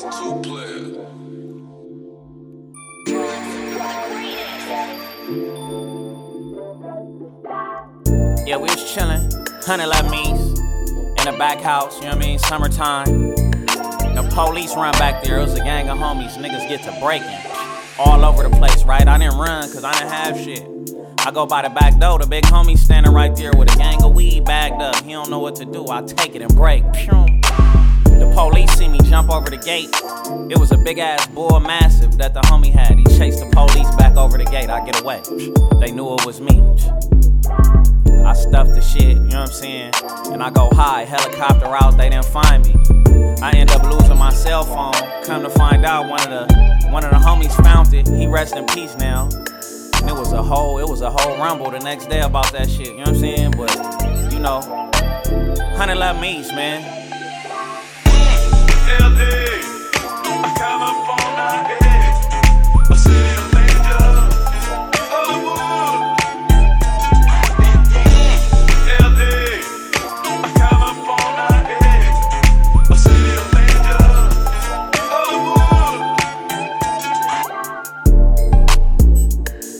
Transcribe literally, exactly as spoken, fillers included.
Two player. Yeah, we was chillin', hundred left me's in the back house, you know what I mean? Summertime. The police run back there, it was a gang of homies, niggas get to breaking. All over the place, right? I didn't run, cause I didn't have shit. I go by the back door, the big homie standing right there with a gang of weed bagged up. He don't know what to do, I take it and break. The police see me jump over the gate. It was a big ass bull massive that the homie had. He chased the police back over the gate, I get away. They knew it was me. I stuffed the shit, you know what I'm saying? And I go high, helicopter out, they didn't find me. I end up losing my cell phone. Come to find out, one of the one of the homies found it. He rest in peace now. And it was a whole, it was a whole rumble the next day about that shit, you know what I'm saying? But, you know, hundred left me's, man.